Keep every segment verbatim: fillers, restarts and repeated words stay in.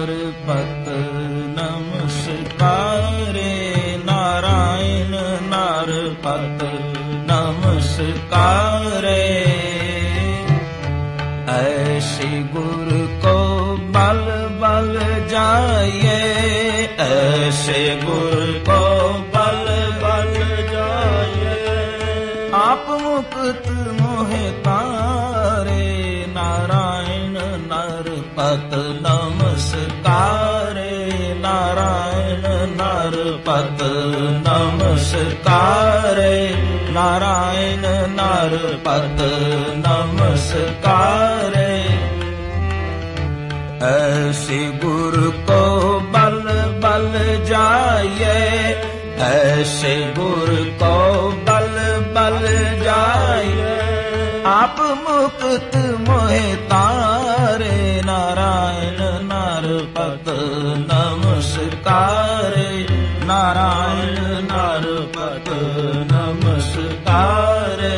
नरपत नमस्कारे, नारायण नरपत नमस्कारे। ऐसे गुरु को बल बल जाइए, ऐसे गुरु को बल बल जाइए। आप मुक्त मोहे तारे, नारायण नरपत नमस्कारे, नारायण नरपत नमस्कारे, नारायण नरपत नमस्कारे। ऐसे गुरु को बल बल जाइए, ऐसे गुरु को बल बल जाइए। आप मुक्त मोहे तारे, नारायण नरपत नमस्कारे, नारायण नरपत नमस्कारे।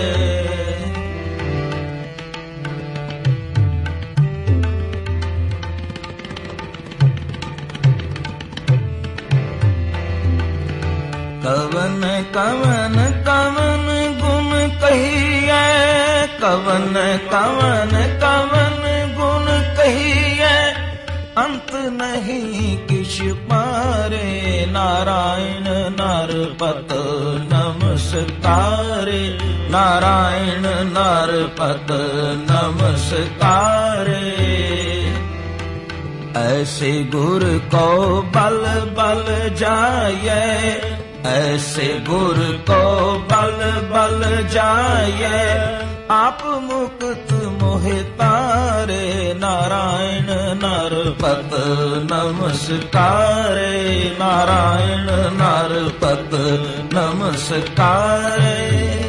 कवन कवन कवन गुण कहिए, कवन कवन कवन गुण कहिए। अंत नहीं किछ पारे, नारायण नरपत नमस्कारे, नारायण नरपत नमस्कारे। ऐसे गुरु को बल बल जाइए, ऐसे गुरु को बल बल जाइए। आप मुक्त मोहे तारे, नारायण नरपत नमस्कारे, नारायण नरपत नमस्कारे।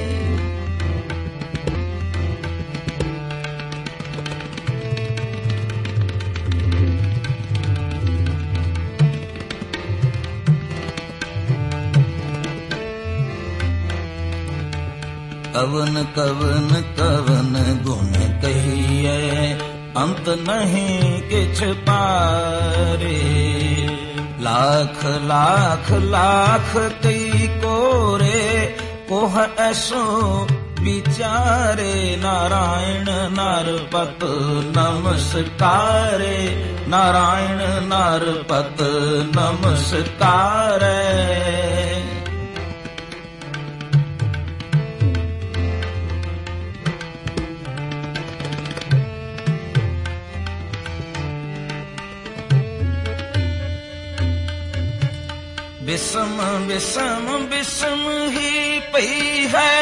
कवन कवन कवन गुण कहिए, अंत नहीं किछ पारे। लाख लाख लाख कई कोरे, कोह ऐसो विचारे। नारायण नरपत नमस्कारे, नारायण नरपत नमस्कारे। विषम विषम विषम ही पई है,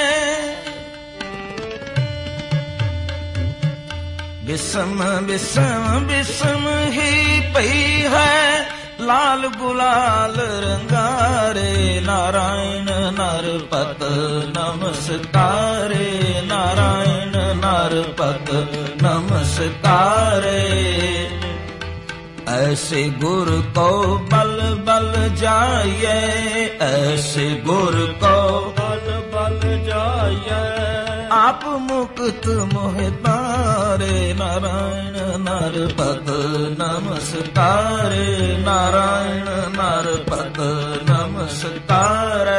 विषम विषम विषम ही पई है। लाल गुलाल रंगारे, नारायण नरपत नमस्कारे, नारायण नरपत नमस्कारे। ऐसे गुरु को बल बल जाइए, ऐसे गुरु को बल बल जाइए। आप मुक्त मोहे तारे, नारायण नरपत नमस्कारे, नारायण नरपत नमस्कारे।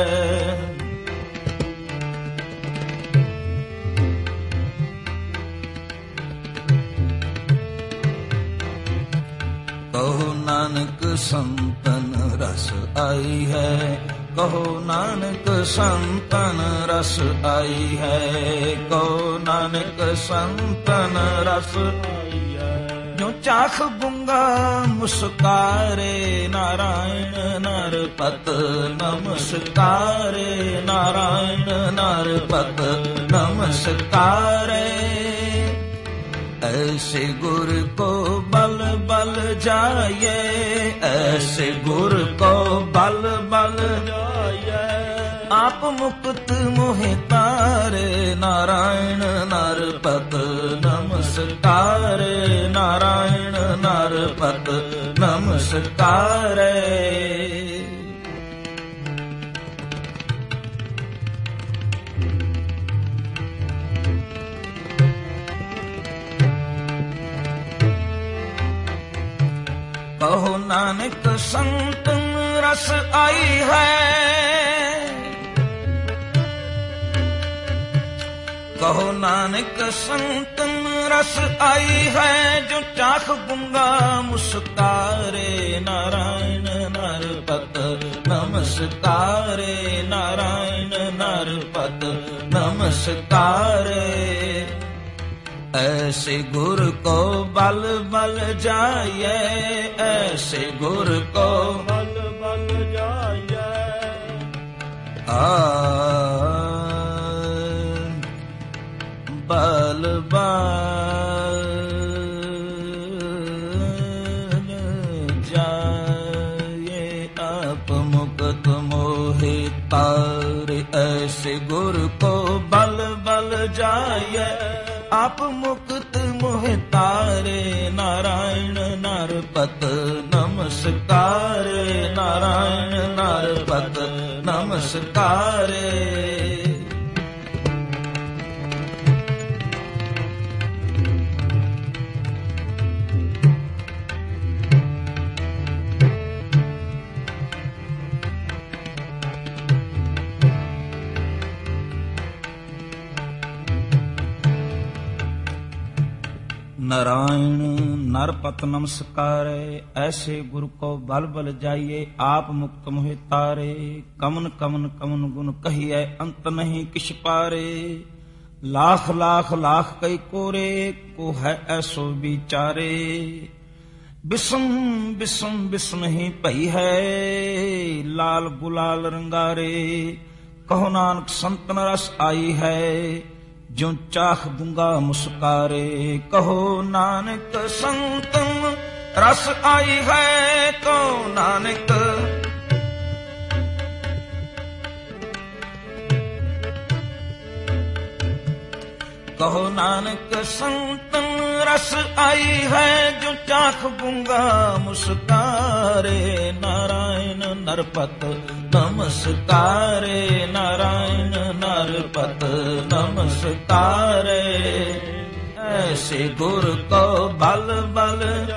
कहो नानक संतन रस आई है, कहो नानक संतन रस आई है। कहो नानक संतन रस आई है। जो चाख गुंगा मुस्कारे, नारायण नरपत नमस्कारे, नारायण नरपत नमस्कारे। ऐसे गुरु को बल बल जाइए, ऐसे गुरु को बल बल जाइए। आप मुक्त मोहे तारे, नारायण नरपत नमस्कारे, नारायण नरपत नमस्कारे। ਕਹੋ ਨਾਨਕ ਸੰਤਨ ਰਸ ਆਈ ਹੈ। ਕਹੋ ਨਾਨਕ ਸੰਤਨ ਰਸ ਆਈ ਹੈ, ਜੋ ਚਾਖ ਗੁੰਗਾ ਮੁਸਕਾਰੇ। ਨਾਰਾਇਣ ਨਰਪਤ ਨਮਸਕਾਰੇ, ਨਾਰਾਇਣ ਨਰਪਤ ਨਮਸਕਾਰੇ। ऐसे गुर को बल बल जाइए, ऐसे गुर को बल बल जाइए। आ बल बल जाइए, आप मुक्त मोहि तारे। ऐसे गुर को बल बल जाइए, आप मुक्त मोह तारे। नारायण नरपत नमस्कारे, नारायण नरपत नमस्कारे। नारायण नरपत नमस्कारे, ऐसे गुरु को बल बल जाइए, आप मुक्त मोहि तारे। कमन कमन कमन गुण कहिए, अंत नहीं किछ पारे। लाख लाख लाख कई कोरे, को है ऐसो विचारे। बिसम बिसम बिसम ही पई है, लाल गुलाल रंगारे। कहो नानक संतन रस आई है, जो चाख दूंगा मुस्कारे। कहो नानक संतन रस आई है, कहो नानक कहो नानक संतन रस आई है, जो चाख दूंगा मुस्कारे। नारायण नरपत नमस्कारे, नारायण नरपत नमस्कारे। ऐसे गुर को बल बल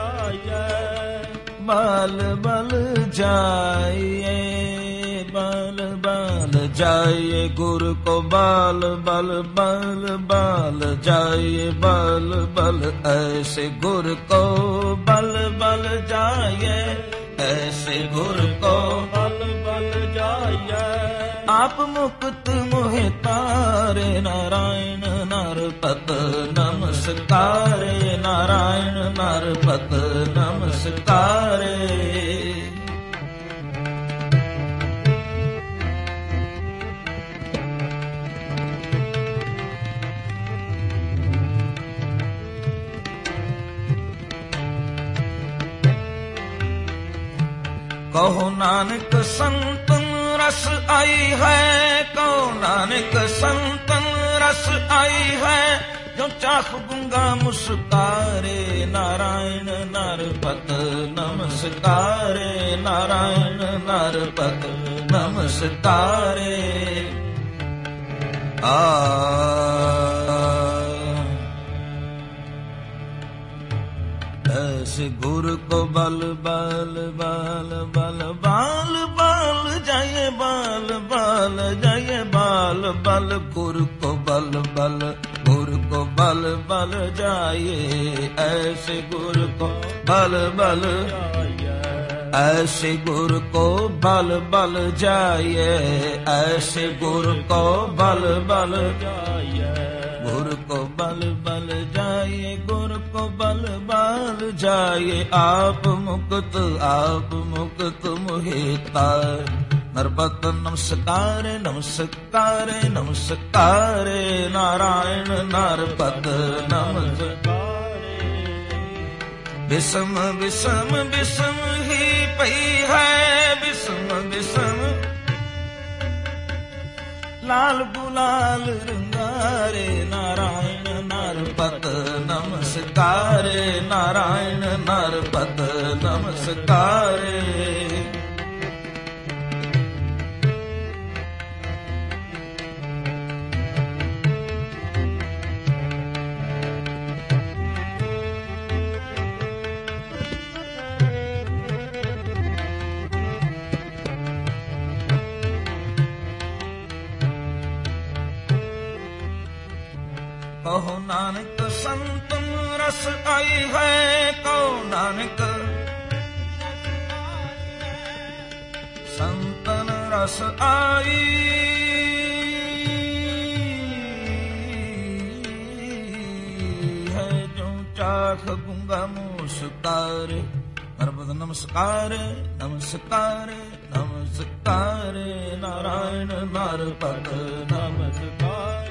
बल बल जाइए, बल बल जाइए। गुरु को बल बल बल बल जाइए, बल बल। ऐसे गुरु को बल बल जाइए, ऐसे गुरु को बल बल जाइए। आप मुक्त मोहि तारे। नारायण नरपत नमस्कारे, नारायण नरपत नमस्कारे। कहो नानक संतन रस आई है, कहो नानक संतन रस आई है, जो चाख गुंगा मुस्कारे। नारायण नरपत नमस्कारे, नारायण नरपत नमस्कारे। आ ऐसे गुरु को बल बल बल बल बाल बाल जाइए, बाल बाल जाइए, बाल बल। गुरु को बल बल, गुरु को बल बल जाइए, ऐसे गुरु को बल बल। ऐसे गुरु को बल बल जाइए, ऐसे गुरु को बल बल जाइए। गुरु को बल बल जाइए, गुरु को बल बल जाइए। आप मुक्त आप मुक्त मोहि तारे। नरपत नमस्कारे, नमस्कारे, नमस्कारे। नारायण नरपत नमस्कारे। विषम विषम विषम ही पई है, विषम विषम लाल गुलाल रंगारे। नारायण नरपत नमस्कारे, नारायण नरपत नमस्कारे। नानक संतन रस आई है, कहो नानक संतन रस आई है। जो चाख गूंगा मुस्कारे, नरपत नमस्कार नमस्कार नमस्कार, नारायण नरपत नमस्कार।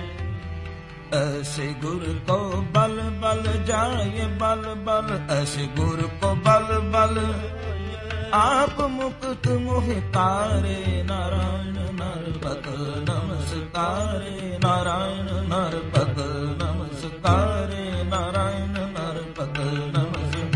ऐसे गुरु को बल बल जाए बल बल, ऐसे गुरु को बल बल आप मुक्त मोहि तारे। नारायण नरपत नमस्कार, नारायण नरपत नमस्कार, नारायण नरपत नमस्कार।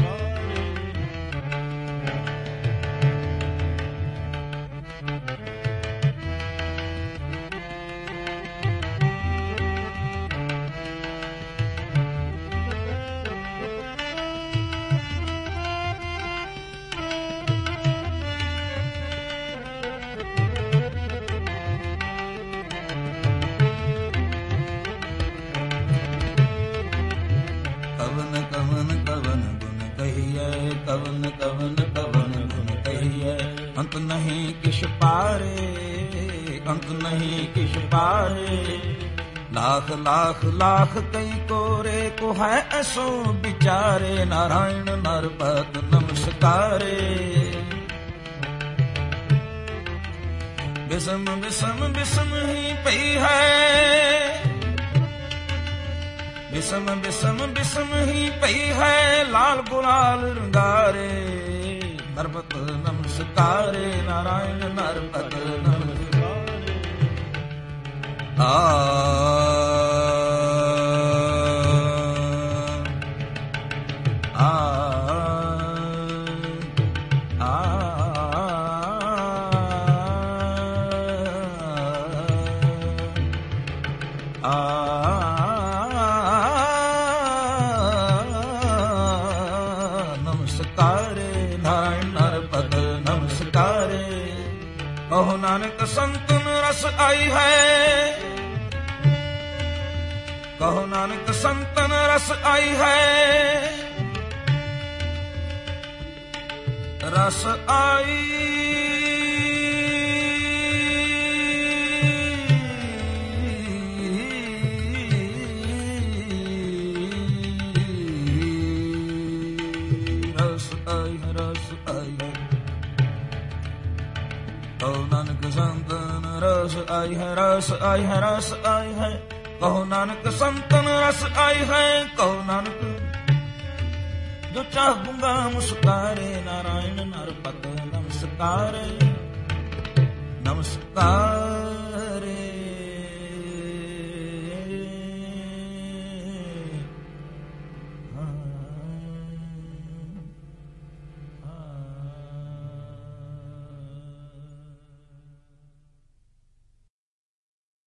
कवन कवन कवन गुण कहिए, अंत नहीं किश पारे, अंत नहीं किश पारे। लाख लाख लाख कई कोरे को है ऐसो बिचारे, नारायण नरपत नमस्कारे। बिसम बिसम बिसम ही पई है, बिसम बिसम बिसम ही पई है, लाल गुलाल रंगारे। नरपत नमस्कारे, नारायण नरपत नमस्कारे। आ कहो नानक संतन रस आई है, कहो नानक संतन रस आई है। रस आई रस आई है, रस आई है। कहो नानक संतन रस आई है, रस आई है, रस आई है। कहो नानक संतन रस आई है, कहो नानक जो चाह गूंगा मुस्कारे। नारायण नरपत नमस्कार नमस्कार।